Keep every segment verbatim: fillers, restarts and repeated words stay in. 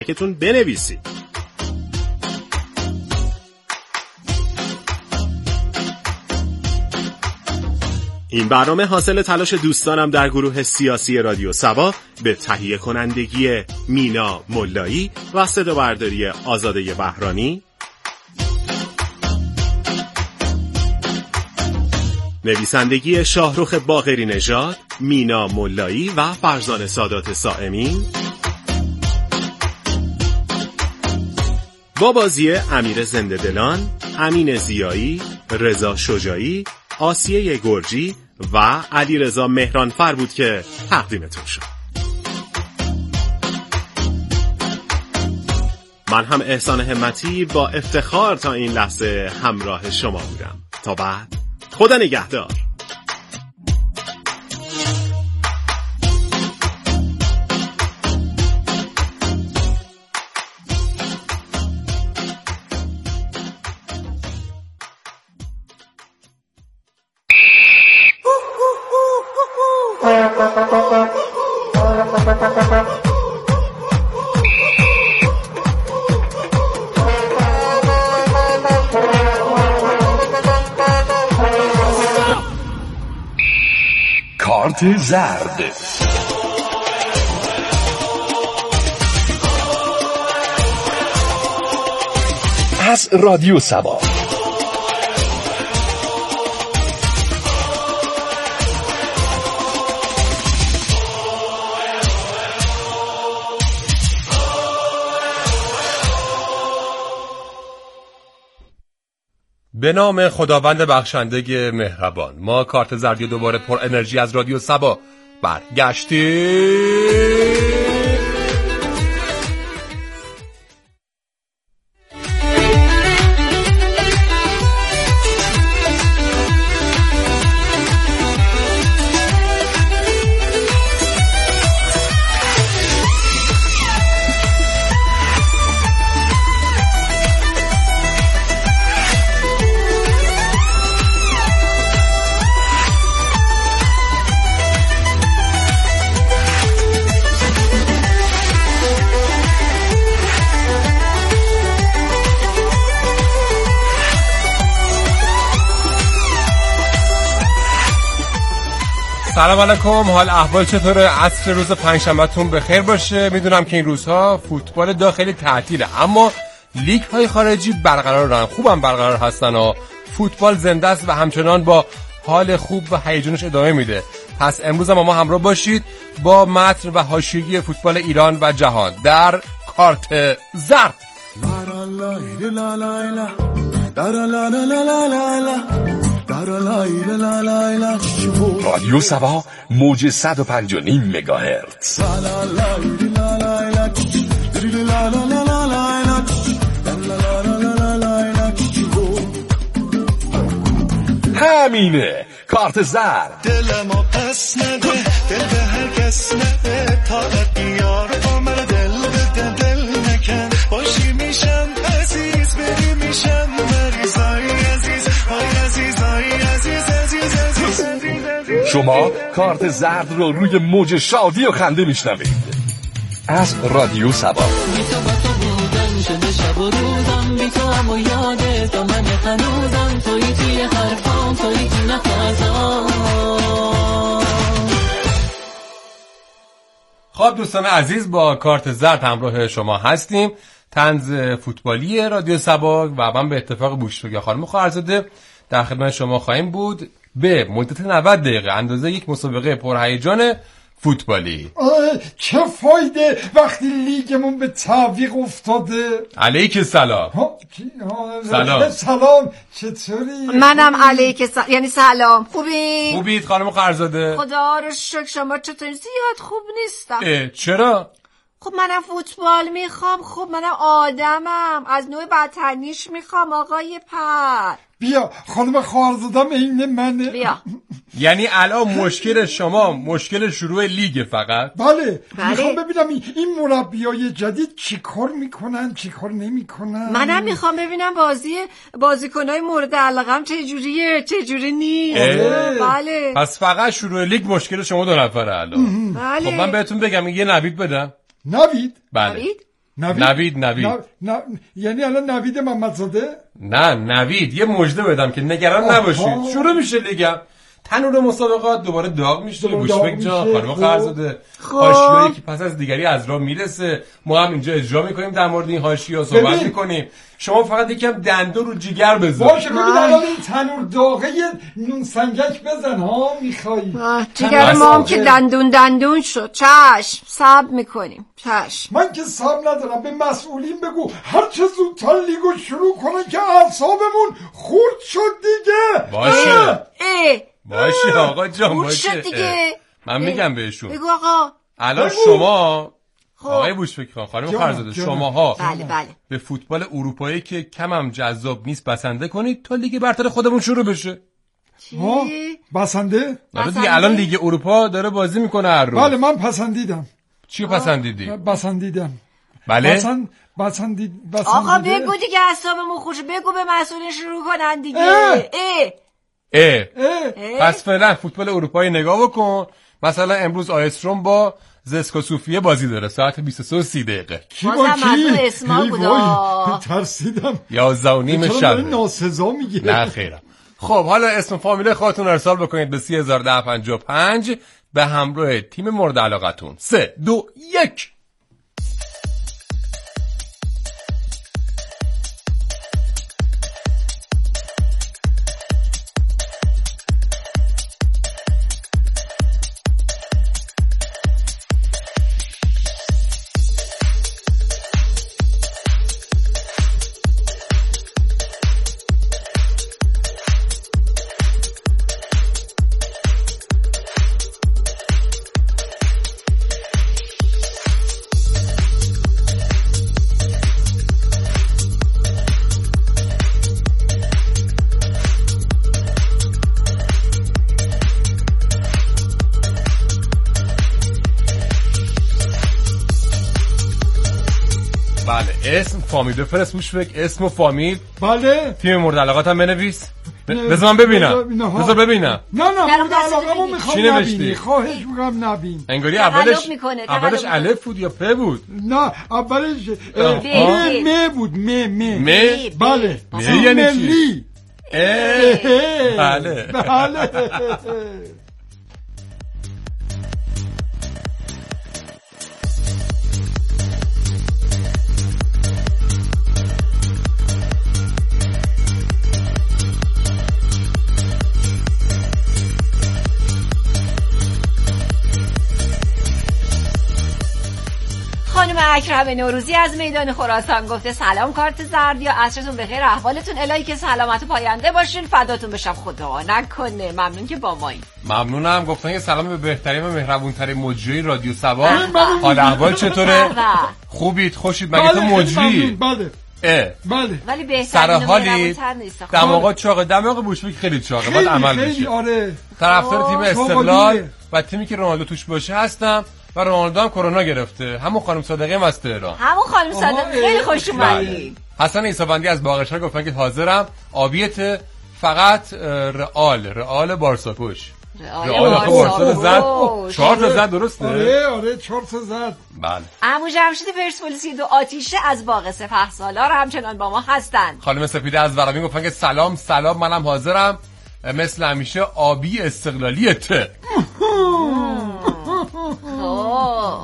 کتون بنویسید. این برنامه حاصل تلاش دوستانم در گروه سیاسی رادیو سبا به تهیه کنندگی مینا ملایی و صدا برداری آزاده بهرانی، نویسندگی شاهرخ باقری نژاد، مینا ملایی و فرزانه سادات سائمین، با بازی امیر زنده‌دلان، امین ضیایی، رضا شجاعی، آسیه گرجی و علیرضا مهرانفر بود که تقدیمتون شد. من هم احسان همتی با افتخار تا این لحظه همراه شما بودم. تا بعد، خدا نگهدار. کارت زرد. از رادیو سبا. به نام خداوند بخشنده مهربان. ما کارت زردی دوباره پر انرژی از رادیو سبا برگشتیم. سلام علیکم، حال احوال چطوره؟ عصر روز پنجشنبهتون بخیر باشه. میدونم که این روزها فوتبال داخلی تعطیله، اما لیگ های خارجی برقرارن، خوبم برقرار هستن و فوتبال زنده است و همچنان با حال خوب و هیجانش ادامه میده. پس امروز هم ما همراه باشید با متن و حاشیه‌ای فوتبال ایران و جهان در کارت زرد. رادیو سبا موج صد و پنج و نیم مگاهرتز. همینه کارت زرد. دلمو پس نده، دل به هر کس نده، تا دیار با من دل به دل نکن، باشی میشم عزیز، بری میشم مریضای عزیز، های عزیز، های عزیز، عزیز، عزیز، عزیز. شما کارت زرد رو روی موج شادی و خنده میشنوید از رادیو سبا. بی تو با تو بودن شده شب و روزم، بی تو هم و یاده تو من هنوزم، توی توی حرفام، توی تو نفسام. خب دوستان عزیز، با کارت زرد همراه شما هستیم. طنز فوتبالی رادیو سبا و من به اتفاق بوشروگی خانم خواهرزاده در خدمت شما خواهیم بود به مدت نود دقیقه، اندازه یک مسابقه پرهیجان فوتبالی. چه فایده وقتی لیگمون به تعویق افتاده؟ علیک سلام. ها سلام. سلام، چطوری؟ منم علیک سلام، یعنی سلام. خوبی؟ خوبید خانم خواهرزاده؟ خدا رو شکر. شما چطوری؟ زیاد خوب نیستم. چرا؟ خب منم فوتبال میخوام، خب منم آدمم، از نوع بدتنیش میخوام آقای پر. بیا خانم خواهرزادم اینه منه. بیا. یعنی الان مشکل شما مشکل شروع لیگ فقط؟ بله, بله. میخوام ببینم این مربیای جدید چی کار میکنن چی کار نمیکنن. منم میخوام ببینم بازی بازیکنای مورد علاقم چه جوریه چه جوری نیست. بله. پس فقط شروع لیگ مشکل شما دو نفره الان. بله. خب من بهتون بگم یه نوید بدم. نوید؟ بله. نوید؟ نوید نوید نوید ن... ن... یعنی الان نوید محمدزاده؟ نه نوید، یه مژده بدم که نگران نباشید. شروع میشه لیگم، تنور مسابقات دوباره داغ میشه. بوشبک جا خانم خرزاده، حاشیه‌ای که پس از دیگری از راه میرسه، ما هم اینجا اجرا میکنیم، در مورد این حاشیه‌ها صحبت میکنیم. شما فقط یکم دندون رو جیگر بزن. باشه ببین الان این تنور داغه نون سنگک بزن ها میخوایی. جیگر ما هم که دندون دندون شد. چشم صبر میکنیم. چشم. من که صبر ندارم، به مسئولین بگو هر چه زودتر لیگو شروع کنن که اعصابمون خورد شد دیگه. باشه اه اه باشه آقا جان باشه شد دیگه. من میگم بهشون بگو آقا. الان بگو. شما خب. آقای بوشبک خان، خانم خرزاده، شماها بله بله به فوتبال اروپایی که کم هم جذاب نیست بسنده کنید تا لیگ برتر خودمون شروع بشه. ها چی؟ بسنده؟ آره دیگه الان لیگ اروپا داره بازی میکنه هر روز. بله من پسندیدم. چی پسندیدی؟ بسندیدم. بله بسند بسندید بسندیده. آقا بگو دیگه اعصابمون خوشه، بگو به مسئولین شروع کنن دیگه. اه. اه اه. اه. پس فعلا فوتبال اروپایی نگاه بکن. مثلا امروز آیستروم با زسکا صوفیه بازی داره ساعت بیست و سه و سی دقیقه. کی با بازم از اون کی؟ اسما ای بود. وای، آه. ترسیدم. یازده و نیم چرا داره شب. ناسزا میگه؟ نه خیرم. خب حالا اسم فامیل خودتون ارسال بکنید به سی هزار و ده و پنجاه و پنج به همراه تیم مورد علاقتون. سه دو یک. اسم فامیل بفرست بوشبک، اسم و فامیل. بله. تیم مورد علاقتم بنویس. نه. بذار من ببینم. نه. بذار ببینم. نه نه در مورد دست علاقه بگیر. میخوام چی نوشتی؟ نبینی، خواهش میکنم نبین. انگاری تقلب اولش میکنه، اولش تقلب الف بود یا پ بود؟ نه اولش آه. م م بود م م م؟ بله. م یعنی چی؟ ملی. اه. بله. بله. خانم اکرم نوروزی از میدان خراسان گفته سلام کارت زرد یا عصرتون بخیر، احوالتون الهی که سلامت و پاینده باشین، فداتون بشم، خدا نکنه. ممنون که با مایی. ممنونم. گفتن یه سلام به بهترین و مهربونترین مجری رادیو سبا. حال احوال چطوره؟ خوبید؟ خوشید؟ مگه تو مجری؟ بله اه. بله. ولی بهترین سر و حالی مهربونتر نیست. دماغات چاقه. دماغ بوشبک خیلی چاقه، باید عمل خیلی بشه. آره. طرفدار تیم استقلال چاقالیه. و تیمی که رونالدو توش باشه هستم و رونالدو هم کرونا گرفته. همون خانم صادقی هم از تهران. همون خانم صادق خیلی خوش اومدید. حسن عیسابندی از باقشهر گفتن که حاضرم. آبیت فقط رئال رئال بارسا کش. رئال آخه بارسا زد. چهار تا زد درسته؟ آره آره چهار تا زد. بله. عمو جمشید پرسپولیسی دو آتیشه از باغ سپهسالار همچنان با ما هستن. خانم سپیده از ورامین گفتن که سلام سلام منم حاضرم، مثل همیشه آبی استقلالیت. اوه.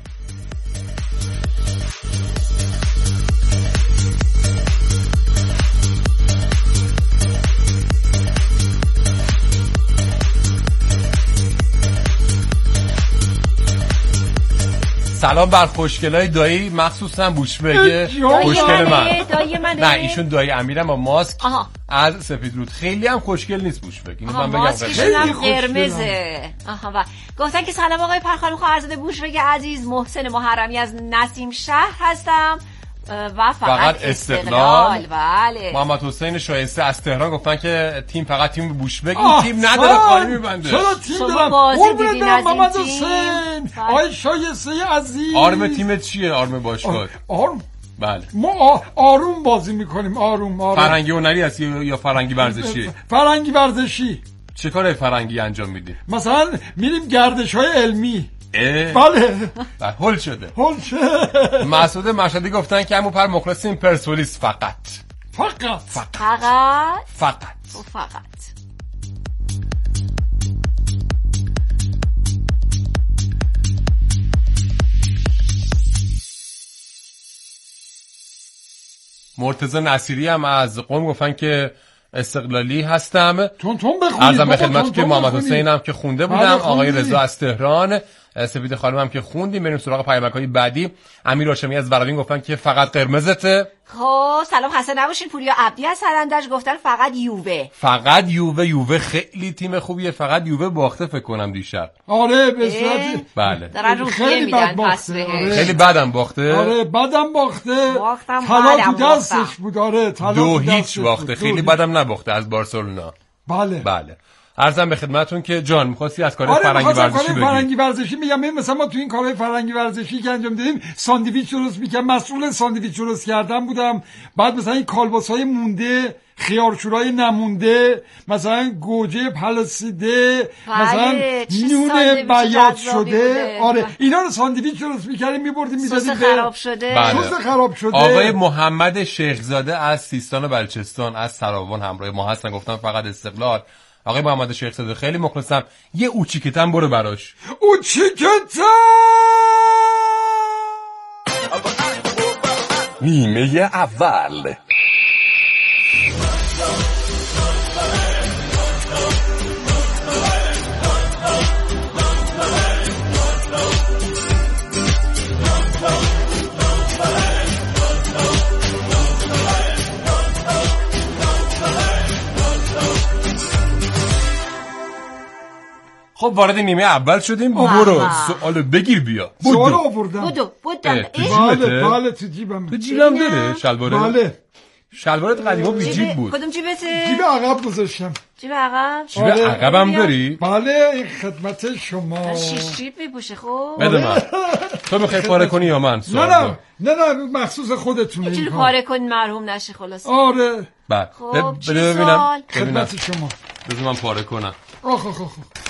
سلام بر خوشگلای دایی، مخصوصا بوشبک خوشگل من. دایی منه. نه ایشون دایی امیرم با ماسک آها. از سفید رود. خیلی هم خوشگل نیست بوشبک، اینو من بگم. ماسکشون هم خیلی قرمزه. آها. و گفتن که سلام آقای پرخانم خواهرزاده بوشبک عزیز، محسن محرمی از نسیم شهر هستم و فقط, فقط استقلال. استقلال. بله. محمد حسین شایسته از تهران گفتن که تیم فقط تیم بوشبک، این تیم نداره، خالی میبنده. چرا تیم شما دارم؟ بازی قربونت دیدین برم از این محمد تیم؟ حسین. بله. آی شایسته عزیز. آرم تیمت چیه؟ آرم باشگاه. آرم. بله. ما آروم بازی میکنیم. آروم آروم. فرنگی هنری هست یا فرنگی ورزشی؟ فرنگی ورزشی. چه کار فرنگی انجام میدی؟ مثلا میریم گردش های علمی. بله هول شده هول شده. مسعود مشهدی گفتن که همون پر مخلصیم پرسپولیس فقط فقط فقط فقط فقط مرتضی نصیری هم از قم گفتن که استقلالی هستم. تون تون بخونید. عرضم به خدمتتون که محمد حسین هم که خونده بودم، آقای رضا از تهران، سپید خانم هم که خوندیم. بریم سراغ پیامک‌های بعدی. امیر هاشمی از ورامین گفتن که فقط قرمزته. خب سلام خسته نباشین. پوریا عبدی از سرندج گفتن فقط یووه. فقط یووه. یووه خیلی تیم خوبیه، فقط یووه باخته فکر کنم دیشب. آره به صورت بله دارن روحیه میدن پس بهش. خیلی بدم باخته. آره بدم باخته. باختم طلا تو دستش بود. آره طلا دو هیچ باخته. خیلی بدم نباخته از بارسلونا. بله بله. عرضم به خدمتتون که جان می‌خواستی از کار آره فرنگی ورزشی بگی. فرنگی ورزشی میگم مثلا ما تو این کارهای فرنگی ورزشی که انجام دادیم ساندویچ درست می‌کردم، مسئول ساندویچ درست کردن بودم. بعد مثلا این کالباس‌های مونده، خیارشورای نمونده، مثلا گوجه پلاسیده، مثلا نون بیاض شده، آره اینا رو ساندویچ درست می‌کردیم می‌بردیم می‌دادیم سس خراب شده. بله. سس خراب شده. آقای محمد شیخزاده از سیستان و بلوچستان از سراوان همراه ما هستن، گفتن فقط استقلال. آقای محمد شیخزاده خیلی مخلصم. یه اوچیکتم برو براش. اوچیکتم نیمه اول. خب وارد نیمه اول شدیم. برو سوالو بگیر بیا. سوالو آوردم. بودو بودم. بله بله تو جیبم. تو جیبم داره شلواره؟ بله. شلوارت قدیما بی جیب بود. کدوم جیبته؟ جیب عقب گذاشتم. جیب عقب؟ جیب عقبم داری؟ بله این خدمت شما. شیش جیب میپوشه خب. بده من. تو میخوای پاره کنی یا من؟ نه نه نه نه مخصوص خودتونه. اینجوری پاره کنی مرحوم نشه خلاص. آره. بله. خب بده ببینم. خدمت شما. بذار من پاره کنم. آخ آخ آخ.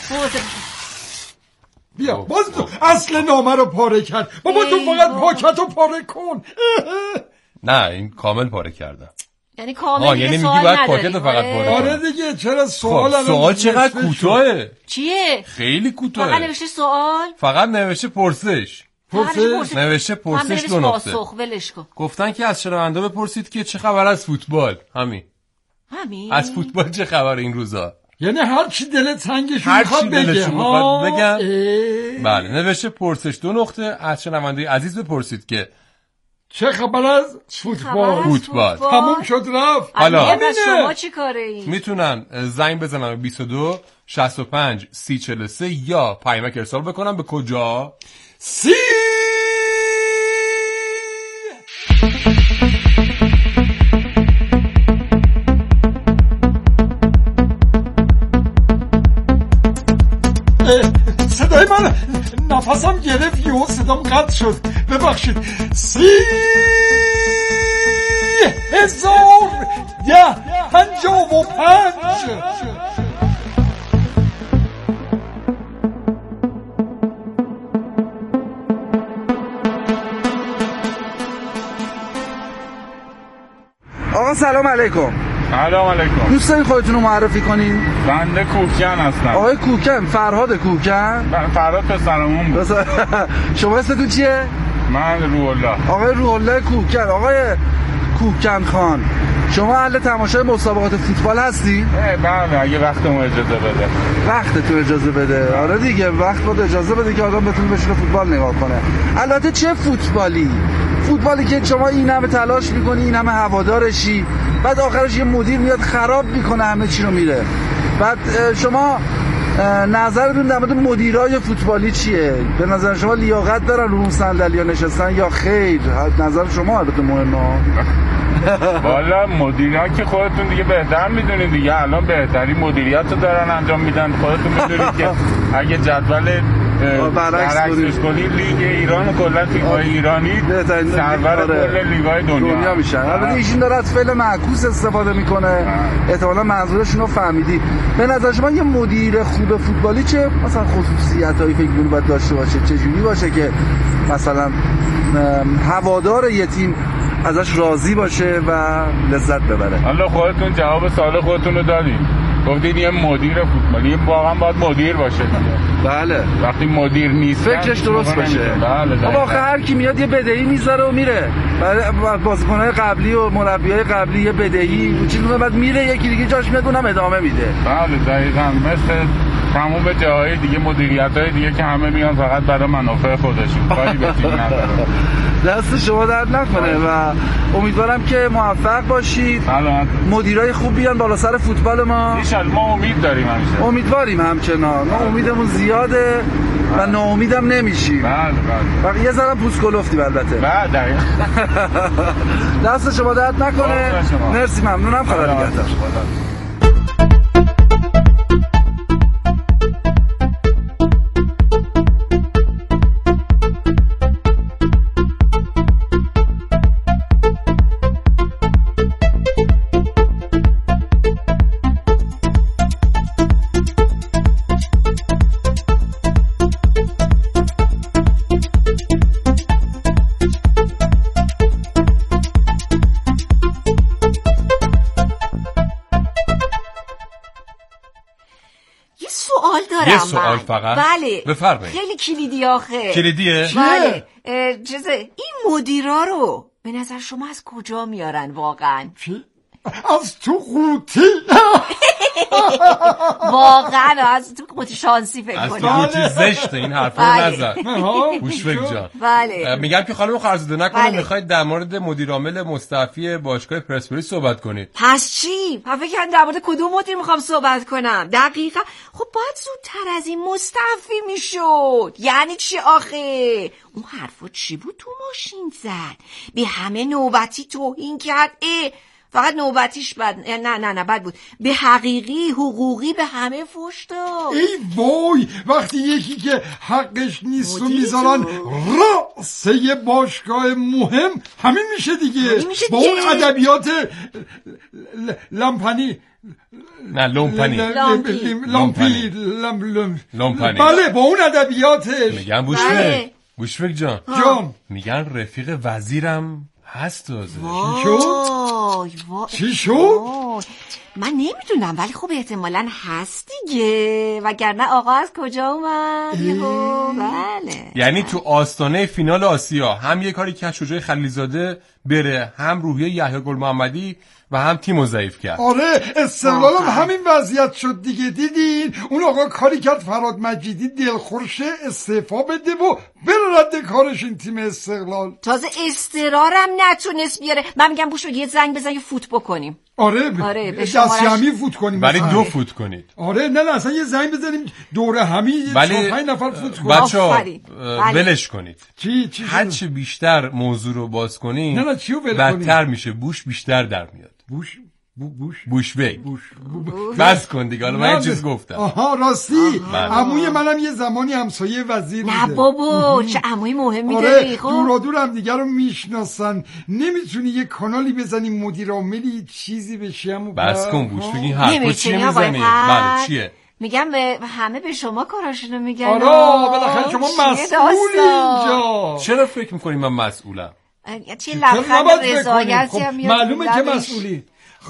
بیا باز تو اصل نامه رو پاره کرد. بابا تو فقط پاکت رو پاره کن. نه این کامل پاره کردم. یعنی کامل یعنی میگی باید پاکت رو فقط پاره کنم. آره دیگه چرا سوال خب سوال چقدر کوتاهه. چیه؟ خیلی کوتاهه. فقط نوشته سوال؟ فقط نوشته پرسش. پرسش نوشته پرسش دو نقطه. پاسخ ولش کن. گفتن که از شنوندا بپرسید که چه خبر از فوتبال. همین. همین. از فوتبال چه خبر این روزا؟ یعنی هر چی دلت تنگش میخواد بگه ها بگن. ای... بله نوشته پرسش دو نقطه از شنونده عزیز بپرسید که چه خبر از فوتبال. فوتبال تموم شد رفت. حالا شما چی کاره این؟ میتونن زنگ بزنن به بیست و دو شصت و پنج سی چهل و سه یا پیامک ارسال بکنن به کجا؟ سی صدای من نفسم گرفت یهو صدام قطع شد ببخشید. سی هزار ده پنجاه و پنج. آقا سلام علیکم. سلام علیکم. دوست دارین خودتون رو معرفی کنین؟ بنده کوکن هستم. آقای کوکن، فرهاد کوکن؟ فرهاد پسرمون بود. شما اسمتون چیه؟ من روح الله. آقای روح الله کوکن. آقای کوکن خان، شما اهل تماشای مسابقات فوتبال هستی؟ بله اگه وقتمون اجازه بده. وقتتون اجازه بده. آره دیگه وقت بود اجازه بده که آدم بتونه بشینه فوتبال نگاه کنه. البته چه فوتبالی؟ فوتبالی که شما این همه تلاش میکنی، این همه هوادارشی، بعد آخرش یه مدیر میاد خراب میکنه همه چی رو میره. بعد شما نظرتون در مورد مدیرای فوتبالی چیه؟ به نظر شما لیاقت دارن رو اون صندلی‌ها نشستن یا خیر؟ نظر شما البته مهمه. والا مدیرا که خودتون دیگه بهتر میدونید دیگه، الان بهتری مدیریت رو دارن انجام میدن. خودتون میدونید که اگه جدول برعکسش کنی لیگ ایران و کلا تیم‌های ایرانی سرور کل لیگ‌های دنیا دنیا میشن. البته ایشون داره از فعل معکوس استفاده میکنه، احتمالاً منظورشون رو فهمیدی. به نظر شما یه مدیر خوب فوتبالی چه مثلا خصوصیتایی فکر می‌کنی باید داشته باشه؟ چه جوری باشه که مثلا هوادار یه تیم ازش راضی باشه و لذت ببره؟ حالا خودتون جواب سوال خودتون رو دادین، گفتید یه مدیر فوتبالی واقعا باید مدیر باشه دیگه. بله. وقتی مدیر نیست فکرش درست باشه. بله. خب آخه هر کی میاد یه بدهی میذاره و میره. بعد بازیکن‌های قبلی و مربیای قبلی یه بدهی چیزونه، بعد میره یکی دیگه جاش میاد اونم ادامه میده. بله دقیقاً مثل تمام جاهای دیگه، مدیریت‌های دیگه که همه میان فقط برای منافع خودشون، کاری به تیم نداره. دست شما درد نکنه و امیدوارم که موفق باشید. سلامت. مدیرای خوب بیان بالا سر فوتبال ما. ان ما امید داریم همیشه. امیدواریم همچنان. ما امیدمون زیاده و ناامیدم نمیشیم. بله بله. و یه ذره پوست کلفتیم البته. بله دقیقاً. دست شما درد نکنه. مرسی، ممنونم. خدا نگهدار. یه سوال فقط. بله. بفرمایید. خیلی کلیدی آخه. کلیدیه؟ بله. چیزه این مدیرا رو به نظر شما از کجا میارن واقعا؟ چی؟ از تو قوطی. واقعا از تو قوطی شانسی فکر کنم. از تو قوطی زشته این حرفا رو نزن. بوشفک جان. بله. میگم که خانم خرزاده نکنه بله. میخواید در مورد مدیر عامل مستعفی باشگاه پرسپولیس صحبت کنید. پس چی؟ من فکر کردم در مورد کدوم مدیر میخوام صحبت کنم. دقیقاً. خب باید زودتر از این مستعفی میشد. یعنی چی آخه؟ اون حرفا چی بود تو ماشین زد؟ به همه نوبتی توهین کرد. اه فقط نوبتیش بد، نه نه نه بد بود، به حقیقی حقوقی به همه فحش داد. ای وای، وقتی یکی که حقش نیست و میذارن رأسه باشگاه مهم، همین میشه دیگه. میشه با اون ادبیات لمپنی نه لومپنی لامپی لومپنی بله با اون ادبیاتش میگن. بوشفک بوشفک جان جان میگن رفیق وزیرم هست تازه. وای وای چی شد؟ من نمیدونم ولی خب احتمالاً هست دیگه، وگرنه آقا از کجا اومد؟ یهو بله. یعنی تو آستانه فینال آسیا هم یه کاری که شجاع خلیلزاده بره، هم روحیه یحیی گل محمدی و هم تیمو ضعیف کرد. آره استقلال هم همین وضعیت شد دیگه. دیدین اون آقا کاری کرد فراد مجیدی دلخورشه استعفا بده و بره رد کارش این تیم استقلال. تازه استرارم نتونست بیاره. من میگم بوشو یه زنگ بزن یه فوت بکنیم. آره آره دست همی فوت کنیم ولی دو فوت کنید. آره نه نه اصلا یه زنگ بزنیم دوره همی ولی پنج نفر فوت کنیم. بچه‌ها ولش کنید. چی چی هر چی بیشتر موضوع رو باز کنین نه نه چیو ول کنیم بدتر میشه، بوش بیشتر در میاد. بوش بوش بوش بی بوش بس کن دیگه. حالا من یه چیز گفتم. آها راستی عموی منم یه زمانی همسایه وزیر بوده. نه بابا چه عموی مهمی آره داری. خب دور و دور هم دیگه رو میشناسن. نمیتونی یه کانالی بزنی مدیر عاملی چیزی بشه؟ همون بس کن بوش بگی این حرفا چی میزنی؟ بله چیه؟ میگم به همه به شما کاراشونو میگن. آره بالاخره شما مسئولی اینجا. چرا فکر میکنی من مسئولم؟ چه لبخند رضایتی هم میاد. معلومه که مسئولی.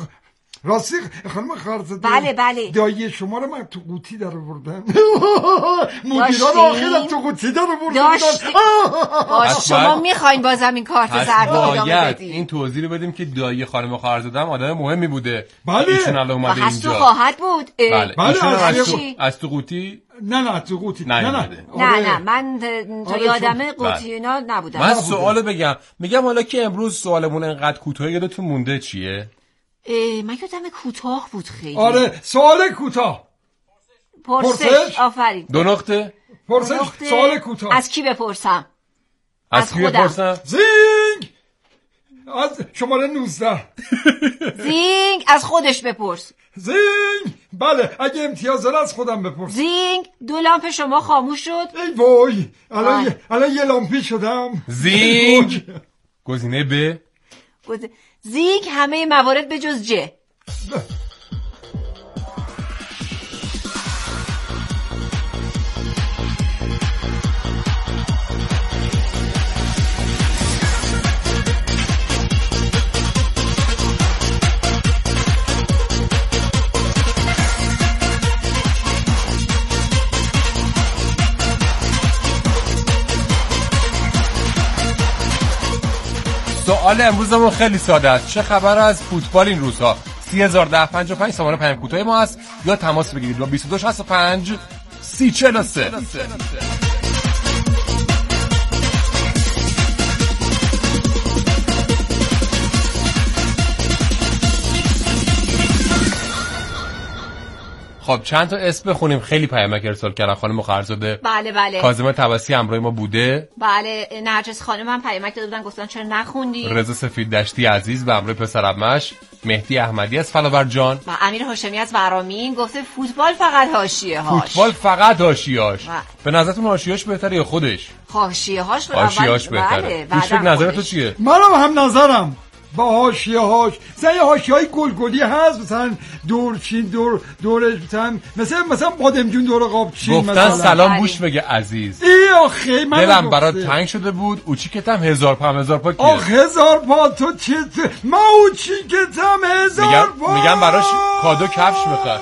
راستی خانم خرزاده بله بله دایی شما رو من تو قوطی در آوردم. مدیرا رو آخر تو قوطی در آوردم. باش شما میخواین بازم این کارت زرد رو ادامه بدید. این توضیح رو بدیم که دایی خانم خرزاده هم آدم مهمی بوده. بله ایشون الان اومده اینجا. تو خواهد بود. بله بله از تو قوطی نه نه تو قوطی نه نه نه نه من تو یادم قوطی اینا نبودم. من سوالو بگم میگم حالا که امروز سوالمون انقدر کوتاه یادتون مونده چیه؟ من یادم کوتاه بود خیلی. آره سوال کوتاه. پرسش. آفرین. دو نقطه. پرسش سوال کوتاه. از کی بپرسم؟ از, از کی بپرسم؟ زینگ از شماره نوزده. زینگ از خودش بپرس. زینگ بله اگه امتیاز داره از خودم بپرس. زینگ، دو لامپ شما خاموش شد. ای وای الان یه- الان یه لامپی شدم. زینگ. گزینه ب. گز- زینگ همه موارد به جز ج. سوال امروزمون خیلی ساده است. چه خبر از فوتبال این روزها؟ سی هزار ده پنج و پنج سامانه پیام کوتاه ما است یا تماس بگیرید با بیست و دو شصت و پنج سی چهل و سه. خب چند تا اسم بخونیم. خیلی پیامک ارسال کردن. خانم خرزاده، بله بله کاظمه طبسی همراه ما بوده. بله نرجس خانم هم پیامک داده بودن گفتن چرا نخوندی. رضا سفید دشتی عزیز به همراه پسرعمش مهدی احمدی از فلاورجان و امیر هاشمی از ورامین گفته فوتبال فقط حاشیه هاش. فوتبال فقط حاشیه‌هاش. و... به نظرتون حاشیه‌هاش بهتره یا خودش؟ حاشیه هاش حاشیه‌هاش بهتره. بله گوش فکر نظر تو چیه؟ منم هم نظرم با حاشیه هاش. مثلا یه حاشیه های گلگلی هست مثلا دور چین دور دورش مثلا مثلا مثلا بادمجون دور قاب چین گفتن مثلا. سلام بوش بگه عزیز. ای آخه من دلم برات تنگ شده بود. اوچیکتم هزار پا هزار پا کیه؟ آخ هزار پا تو چه ما اوچیکتم هزار میگم پا. میگم براش کادو کفش بخر.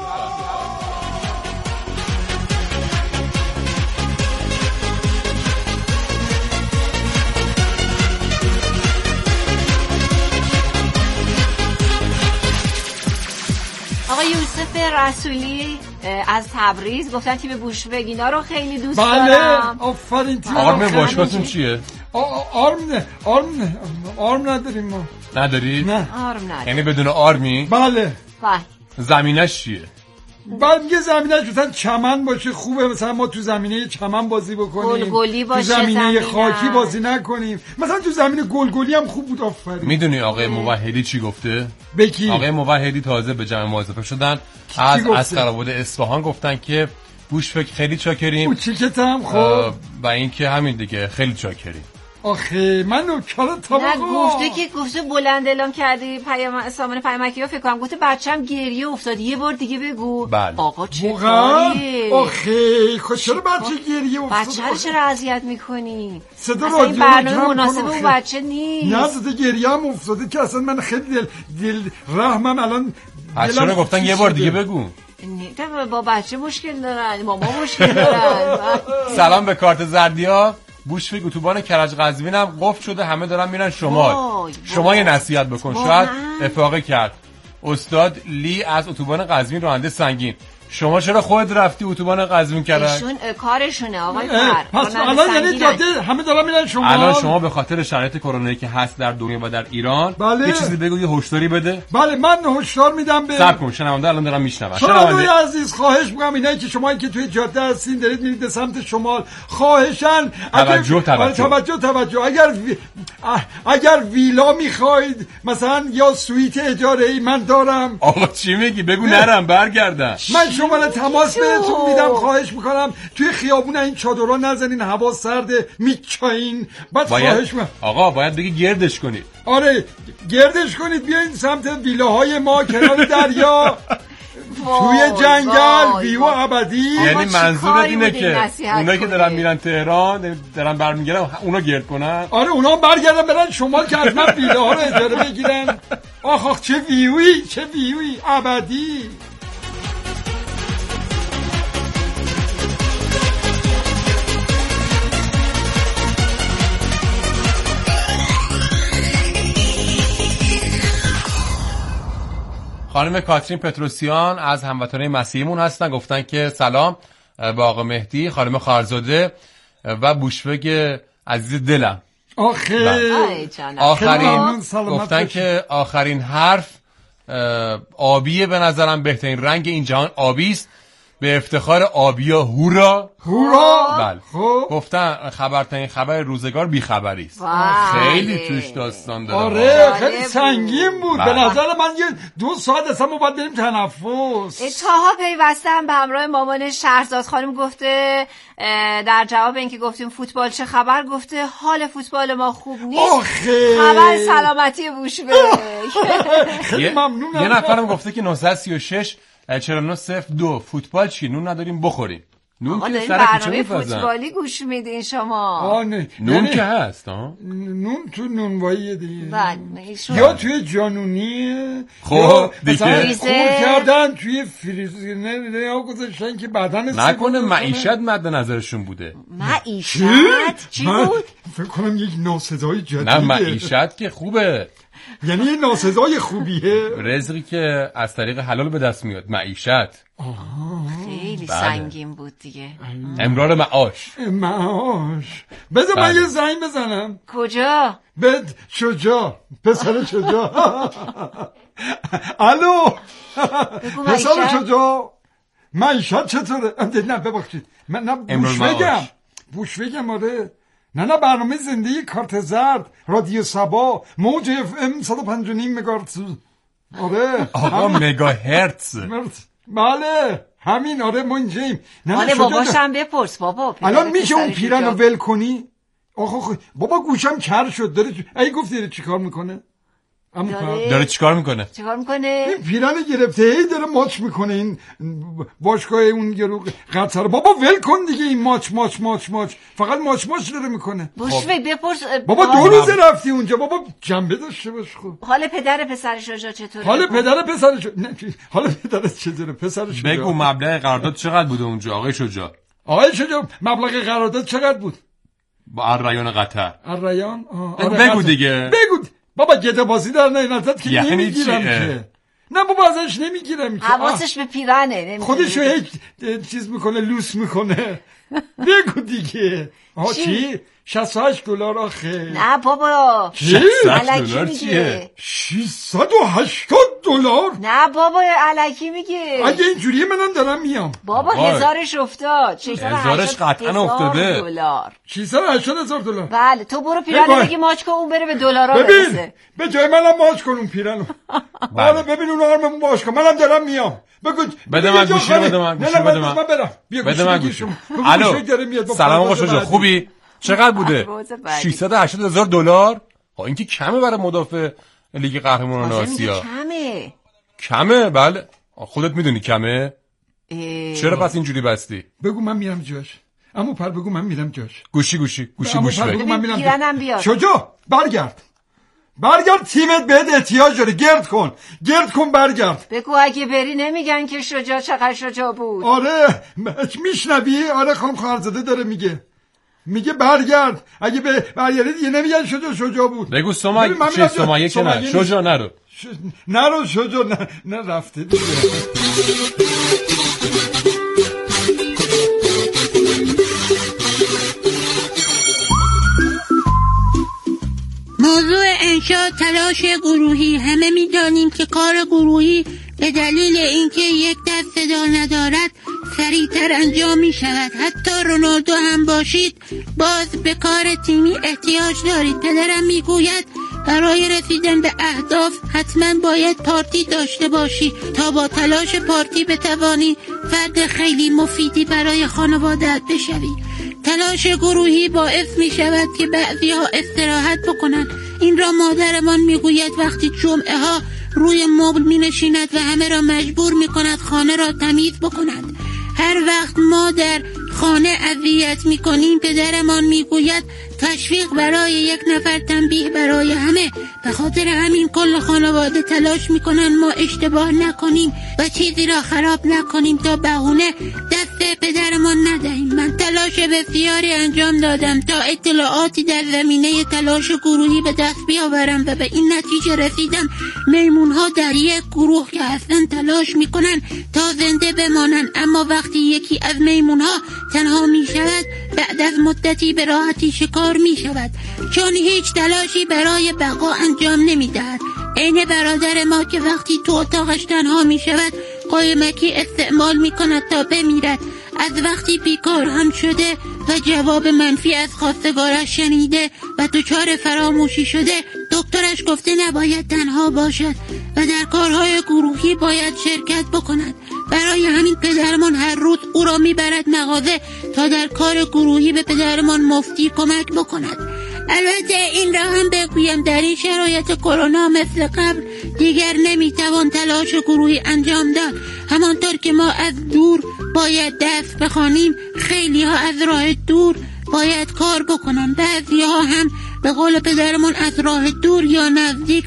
آقا یوسف رسولی از تبریز گفتن تیم بوشوگینا رو خیلی دوست بله دارم. آفرین تیم آرم باشگاهتون چیه؟ آرم نه آرم آرم نداریم ما. نداری؟ نه آرم نداریم. یعنی بدون آرمی؟ بله. بله. زمینش چیه؟ بعد میگه زمینش مثلا چمن باشه خوبه. مثلا ما تو زمینه چمن بازی بکنیم، گلگلی باشه، تو زمینه زمینه خاکی بازی نکنیم. مثلا تو زمینه گلگلی هم خوب بود. آفرین. میدونی آقای موحدی چی گفته؟ بکی آقای موحدی تازه به جمع ما شدن از اسقرآباد اصفهان گفتن که بوش فکر خیلی چاکریم. او چیکتم خب و اینکه همین دیگه خیلی چاکریم. آخه من نوکر تا نه گفته که گفته بلند اعلام کردی پیام سامان پیامکی ها فکر کنم گفته بچه‌م گریه افتاد. یه بار دیگه بگو. بله. آقا چه کاری؟ آخه خب چرا بچه گریه افتاد؟ بچه رو چرا اذیت میکنی؟ صدا اصلا این رادیو برنامه کم مناسب کن اون آخه. بچه نیست. نه صدا گریه هم افتاده که اصلا من خیلی دل دل رحمم الان. بچه رو گفتن یه بار دیگه بگو. نه با بچه مشکل دارن، ماما مشکل دارن. سلام به کارت زردیا. بوش فکر اتوبان کرج قزوین هم قفل شده، همه دارن میرن شمال. وای شما وای. یه نصیحت بکن شاید افاقه کرد. استاد لی از اتوبان قزوین راننده سنگین. شما چرا خودت رفتی اتوبان قزوین کرج؟ ایشون کارشونه آقای پر. پس الان یعنی جاده همه دارن میرن شمال. الان شما به خاطر شرایط کرونایی که هست در دنیا و در ایران بله. یه چیزی بگو، یه هشداری بده. بله من هشدار میدم به صبر کن شنونده الان دارن میشنون. شنونده عزیز خواهش میکنم اینایی که شما که توی جاده هستین دارید میرید به سمت شمال خواهشاً توجه توجه توجه توجه اگر وی... اگر ویلا میخواید مثلا یا سویت اجاره ای من دارم. آقا چی میگی؟ بگو نرم برگردن. من شماره تماس بهتون میدم. خواهش میکنم توی خیابون این چادرها نزنین، هوا سرده میچاین. بعد باید... خواهش میکنم آقا باید بگی گردش کنید. آره گردش کنید بیاین سمت ویلاهای ما کنار دریا توی جنگل ویو ابدی. یعنی منظورت اینه که اونایی که دارن میرن تهران دارن برمیگردن اونا گرد کنن؟ آره اونا برگردن برن شمال که حتما ویلاها رو اجاره بگیرن. آخ آخ چه ویوی چه ویوی ابدی. خانم کاترین پتروسیان از هموطنان مسیحیمون هستن، گفتن که سلام به آقا مهدی، خانم خارزاده و بوشفگ عزیز دلم. آخه آخرین گفتن که آخرین حرف آبیه، به نظرم بهترین رنگ این جهان آبی است. به افتخار آبیا هورا هورا. بله خب گفتن خبرترین خبر روزگار بیخبری است. خیلی توش داستان داره. آره خیلی سنگین بود. به بله. نظر من یه دو ساعت اصلا ما باید بریم تنفس. تاها پیوسته هم به همراه مامان شهرزاد خانم گفته در جواب اینکه گفتیم فوتبال چه خبر، گفته حال فوتبال ما خوب نیست. آخه خبر سلامتی بوش به خیلی ممنونم. یه نفرم گفته که نه سه شش چهل و نه صفر دو فوتبال چی؟ نون نداریم بخوریم. نون که سر برنامه فوتبالی گوش میدین شما. آه نه. نون یعنی که هست ها؟ نون تو نونوایی دیگه. بله. یا توی جانونی خب دیگه خور کردن توی فریزر یا گذاشتن که بدن نکنه معیشت مد نظرشون بوده. معیشت چی بود؟ فکر کنم یک ناسزای جدیده. نه معیشت که خوبه، یعنی یه ناسزای خوبیه، رزقی که از طریق حلال به دست میاد. معیشت خیلی بله. سنگین بود دیگه. امرار معاش معاش. بذار من بله. یه زنگ بزنم. کجا؟ بد شجاع پسر شجاع. الو پسر شجاع معیشت چطوره؟ نه ببخشید من نه بوش بگم بوش بگم آره نه نه برنامه زندگی کارت زرد رادیو سبا موج اف ام صد و پنج و نیم مگاهرتز. آره آقا مگاهرتز. بله همین آره ما اینجاییم. حالا باباشم بپرس بابا. الان میشه اون پیرن رو ول کنی؟ آخه بابا گوشم کر شد داره. ای گفتی داره چی کار میکنه؟ داره, داره چیکار میکنه؟ چیکار میکنه؟ این پیرن گرفته ای داره ماچ میکنه این باشگاه اون یارو قطر. بابا ول کن دیگه این ماچ ماچ ماچ ماچ فقط ماچ ماچ داره میکنه. بوشوی بپرس بابا دو روز رفتی اونجا بابا جنبه داشته باش. خب حال پدر پسر شجاع چطوره؟ حال پدر پسر شجاع نه حال پدر چطوره پسر شجاع؟ بگو مبلغ قرارداد چقدر بوده اونجا آقای شجاع؟ آقای شجاع مبلغ قرارداد چقدر بود؟ با الریان قطر. الریان بگو دیگه. بگو بابا گده بازی در نظرت که یعنی نمیگیرم که. نه بابا ازش نمیگیرم که. حواسش به پیرنه. خودشو هیچ چیز میکنه لوس میکنه. بگو دیگه. آها چی؟ شصت و هشت دلار آخه. نه بابا. چی؟ الکی دلار چیه؟ ششصد و هشتاد دلار؟ نه بابا الکی میگه. اگه اینجوریه منم دارم میام. بابا هزارش افتاد. هزارش قطعا افتاده. دلار. ششصد و هشتاد هزار دلار. بله تو برو پیرنو بگی ماچ کن اون بره به دلارا برسه. ببین به جای منم ماچ کن اون پیرنو. حالا ببین اون آرممون باش کن منم دارم میام. بگو بده من گوشی رو بده من گوشی رو بده من. من برم. بده من گوشی. الو سلام آقا شجاع خوبی؟ چقدر بوده؟ ششصد و هشتاد هزار دلار. ها این که کمه برای مدافع لیگ قهرمانان آسیا. کمه. کمه بله. خودت میدونی کمه؟ چرا پس اینجوری بستی؟ بگو من میرم جاش. اما پر بگو من میرم جاش. گوشی گوشی گوشی گوش بگو من میرم. شجاع برگرد. برگرد تیمت بهت احتیاج داره. گرد کن گرد کن برگرد. بگو اگه بری نمیگن که شجاع چقدر شجاع بود. آره میشنوی؟ آره خانم خواهرزاده داره میگه میگه برگرد. اگه به برگردی دیگه نمیگن شجاع شجاع بود. بگو سمایه چی سمایه که نه شجاع نرو ش... نرو شجاع نه, نه رفته دیگه. موضوع انشاء تلاش گروهی. همه می‌دانیم که کار گروهی به دلیل اینکه یک دست صدا ندارد سریعتر انجام می شود. حتی رونالدو هم باشید باز به کار تیمی احتیاج دارید. پدرم می گوید برای رسیدن به اهداف حتما باید پارتی داشته باشی تا با تلاش پارتی بتوانی فرد خیلی مفیدی برای خانواده‌ات بشوی. تلاش گروهی باعث می شود که بعضی ها استراحت بکنند. این را مادرمان می گوید وقتی جمعه ها روی مبل می نشیند و همه را مجبور می کند خانه را تمیز بکنند. هر وقت ما در خانه اذیت می کنیم پدرمان می گوید تشویق برای یک نفر تنبیه برای همه. به خاطر همین کل خانواده تلاش می کنند ما اشتباه نکنیم و چیزی را خراب نکنیم تا بهونه دست پدرمان ندهیم. من تلاش بسیاری انجام دادم تا اطلاعاتی در زمینه تلاش گروهی به دست بیاورم و به این نتیجه رسیدم میمون ها در یک گروه که هستن تلاش می کنند تا زنده بمانند، اما وقتی یکی از میمون ها تنها می شود بعد از مدتی به راحتی شکار می شود، چون هیچ تلاشی برای بقا انجام نمی دهد. عین برادر ما که وقتی تو اتاقش تنها می شود قایمکی استعمال می کند تا بمیرد. از وقتی بیکار هم شده و جواب منفی از خواستگارش شنیده و دچار فراموشی شده، دکترش گفته نباید تنها باشد و در کارهای گروهی باید شرکت بکند. برای همین پدرمان هر روز او را میبرد مغازه تا در کار گروهی به پدرمان مفتی کمک بکند. البته این را هم بگویم در این شرایط کرونا مثل قبل دیگر نمیتوان تلاش گروهی انجام داد. همانطور که ما از دور باید دست بخوانیم، خیلی ها از راه دور باید کار بکنن. بعضی ها هم به قول پدرمان از راه دور یا نزدیک